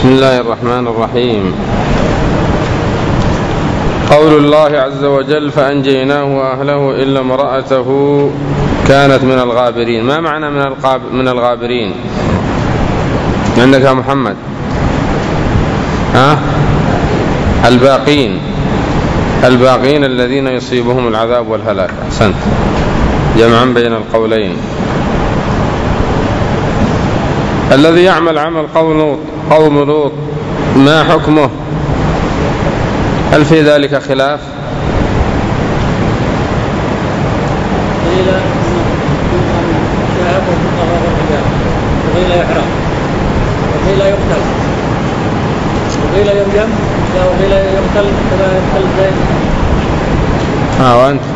بسم الله الرحمن الرحيم. قول الله عز وجل: فأنجيناه وأهله إلا امرأته كانت من الغابرين. ما معنى من الغابرين عندك يا محمد؟ الباقين الذين يصيبهم العذاب والهلاك. أحسنت، جمعا بين القولين. الذي يعمل عمل قوم لوط ما حكمه؟ هل في ذلك خلاف؟ قيل شهاب ومطهر الرجال، وقيل يحرق، وقيل يقتل، وقيل يرجم، وقيل يقتل كما يقتل زيد. وأنت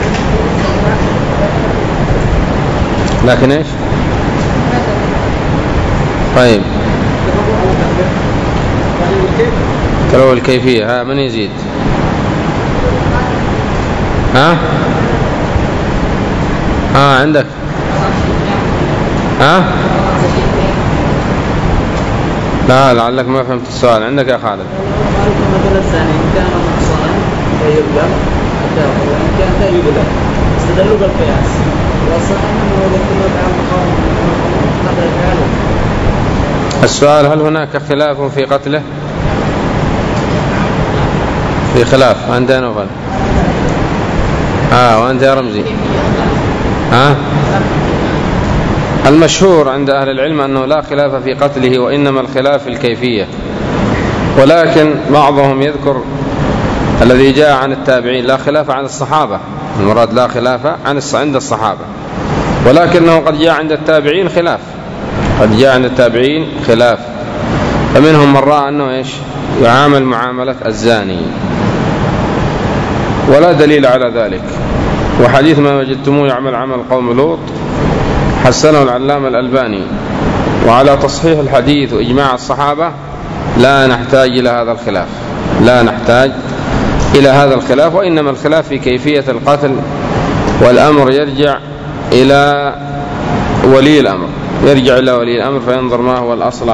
لكن إيش؟ طيب، ترى الكيفية. من يزيد؟ عندك؟ لا، لعلك ما فهمت السؤال. عندك يا خالد؟ مثلا الثاني إن كان نقصان فيرجم وإن كان لا يبلغ، استدلوا بالقياس. والصحيح أنه يكون تعمقا قدر فعله. السؤال: هل هناك خلاف في قتله؟ في خلاف. أنت يا نوفل؟ وأنت يا رمزي؟ المشهور عند أهل العلم أنه لا خلاف في قتله، وإنما الخلاف في الكيفية. ولكن بعضهم يذكر الذي جاء عن التابعين، لا خلاف عن الصحابة. المراد لا خلاف عند الصحابة، ولكنه قد جاء عند التابعين خلاف. فمنهم من رأى أنه يعامل معاملة الزاني، ولا دليل على ذلك. وحديث ما وجدتموه يعمل عمل قوم لوط حسنه العلامة الألباني، وعلى تصحيح الحديث وإجماع الصحابة لا نحتاج إلى هذا الخلاف، وإنما الخلاف في كيفية القتل، والأمر يرجع إلى ولي الأمر فينظر ما هو الأصلح.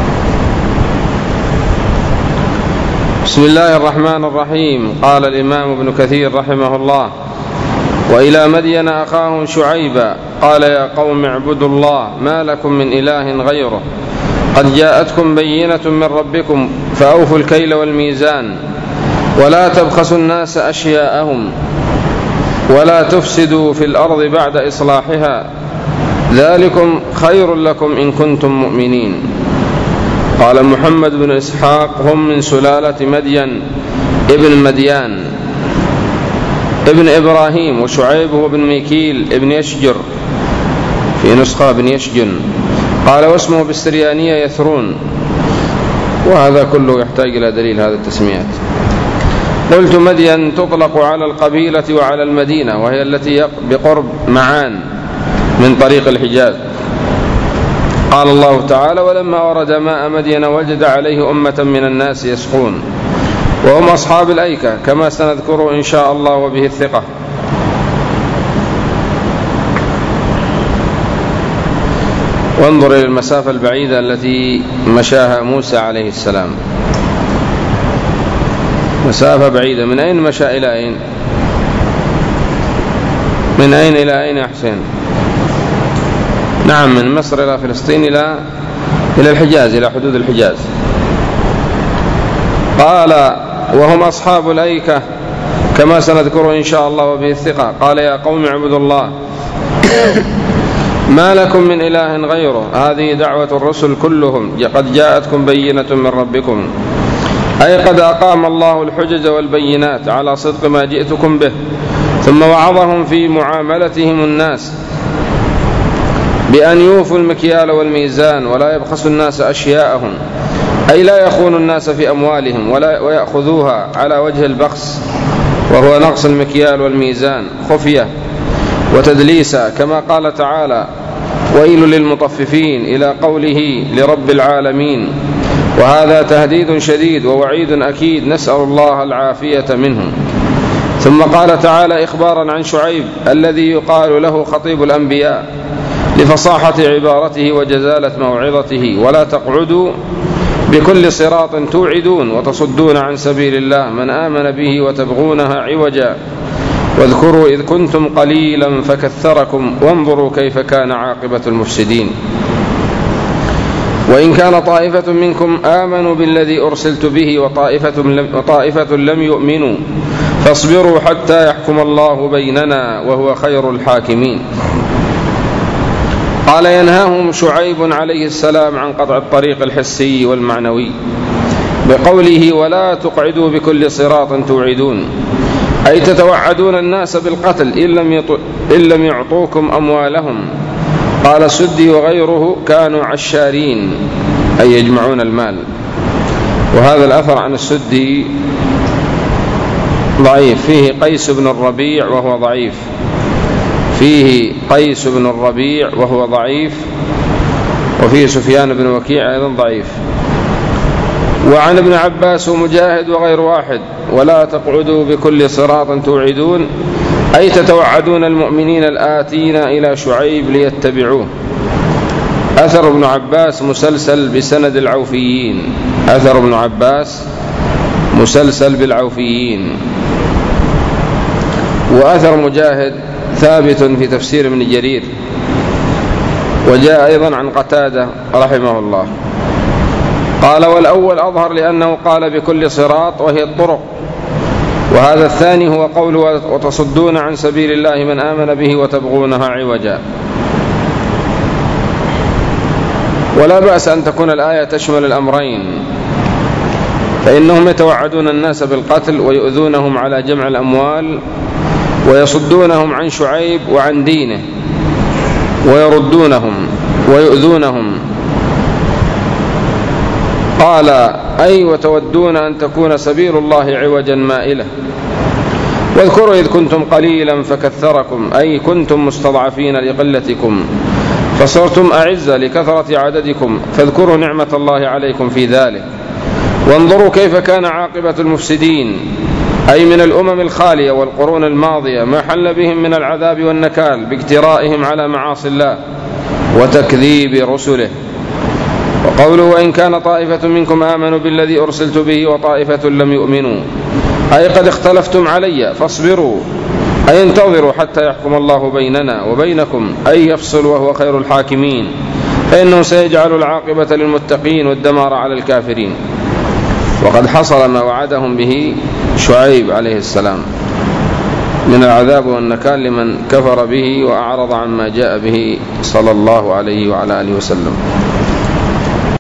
بسم الله الرحمن الرحيم. قال الإمام ابن كثير رحمه الله: وإلى مدين أخاهم شعيبا قال: يا قوم اعبدوا الله ما لكم من إله غيره، قد جاءتكم بينة من ربكم فأوفوا الكيل والميزان ولا تبخسوا الناس أشياءهم ولا تفسدوا في الأرض بعد إصلاحها، ذلكم خير لكم إن كنتم مؤمنين. قال محمد بن إسحاق: هم من سلالة مدين ابن مديان ابن إبراهيم، وشعيب هو بن ميكيل ابن يشجر، في نسخة بن يشجن. قال: واسمه بالسريانية يثرون. وهذا كله يحتاج إلى دليل هذا التسميات. قلت: مدين تطلق على القبيلة وعلى المدينة، وهي التي بقرب معان من طريق الحجاز. قال الله تعالى: ولما ورد ماء مدين وجد عليه أمة من الناس يسقون، وهم أصحاب الأيكة، كما سنذكره إن شاء الله وبه الثقة. وانظر إلى المسافة البعيدة التي مشاها موسى عليه السلام، مسافة بعيدة. من أين مشى إلى أين؟ من أين إلى أين يا حسين؟ نعم، من مصر إلى فلسطين إلى الحجاز، إلى حدود الحجاز. قال: وهم أصحاب الأيكة، كما سنذكره إن شاء الله وبه الثقة. قال: يا قوم اعبدوا الله ما لكم من إله غيره. هذه دعوة الرسل كلهم: قد جاءتكم بينة من ربكم، أي قد أقام الله الحجج والبينات على صدق ما جئتكم به. ثم وعظهم في معاملتهم الناس بأن يوفوا المكيال والميزان ولا يبخسوا الناس أشياءهم، أي لا يخونوا الناس في أموالهم ويأخذوها على وجه البخس، وهو نقص المكيال والميزان خفية وتدليسا، كما قال تعالى: ويل للمطففين، إلى قوله لرب العالمين. وهذا تهديد شديد ووعيد أكيد، نسأل الله العافية منهم. ثم قال تعالى إخبارا عن شعيب الذي يقال له خطيب الأنبياء لفصاحة عبارته وجزالة موعظته: ولا تقعدوا بكل صراط توعدون وتصدون عن سبيل الله من آمن به وتبغونها عوجا واذكروا إذ كنتم قليلا فكثركم وانظروا كيف كان عاقبة المفسدين وإن كان طائفة منكم آمنوا بالذي أرسلت به وطائفة لم يؤمنوا فاصبروا حتى يحكم الله بيننا وهو خير الحاكمين. قال ينهاهم شعيب عليه السلام عن قطع الطريق الحسي والمعنوي بقوله ولا تقعدوا بكل صراط توعدون، أي تتوعدون الناس بالقتل إن لم يعطوكم أموالهم. قال السدي وغيره كانوا عشارين أي يجمعون المال. وهذا الأثر عن السدي ضعيف، فيه قيس بن الربيع وهو ضعيف، فيه قيس بن الربيع وهو ضعيف، وفيه سفيان بن وكيع أيضا ضعيف. وعن ابن عباس ومجاهد وغير واحد ولا تقعدوا بكل صراط توعدون، أي تتوعدون المؤمنين الآتين إلى شعيب ليتبعوه. أثر ابن عباس مسلسل بسند العوفيين، أثر ابن عباس مسلسل بالعوفيين. وأثر مجاهد ثابت في تفسير ابن جرير، وجاء أيضا عن قتادة رحمه الله. قال والأول أظهر لأنه قال بكل صراط وهي الطرق، وهذا الثاني هو قول وتصدون عن سبيل الله من آمن به وتبغونها عوجا. ولا بأس أن تكون الآية تشمل الأمرين، فإنهم يتوعدون الناس بالقتل ويؤذونهم على جمع الأموال ويصدونهم عن شعيب وعن دينه ويردونهم ويؤذونهم. قال أي وتودون أن تكون سبيل الله عوجا مائلة. واذكروا إذ كنتم قليلا فكثركم، أي كنتم مستضعفين لقلتكم فصرتم أعزة لكثرة عددكم، فاذكروا نعمة الله عليكم في ذلك. وانظروا كيف كان عاقبة المفسدين، أي من الأمم الخالية والقرون الماضية، ما حل بهم من العذاب والنكال باجترائهم على معاصي الله وتكذيب رسله. وقوله وإن كان طائفة منكم آمنوا بالذي أرسلت به وطائفة لم يؤمنوا، أي قد اختلفتم علي فاصبروا، أي انتظروا حتى يحكم الله بيننا وبينكم، أي يفصل وهو خير الحاكمين، فإنه سيجعل العاقبة للمتقين والدمار على الكافرين. وقد حصل ما وعدهم به شعيب عليه السلام من العذاب والنكال لمن كفر به وأعرض عما جاء به صلى الله عليه وعلى آله وسلم.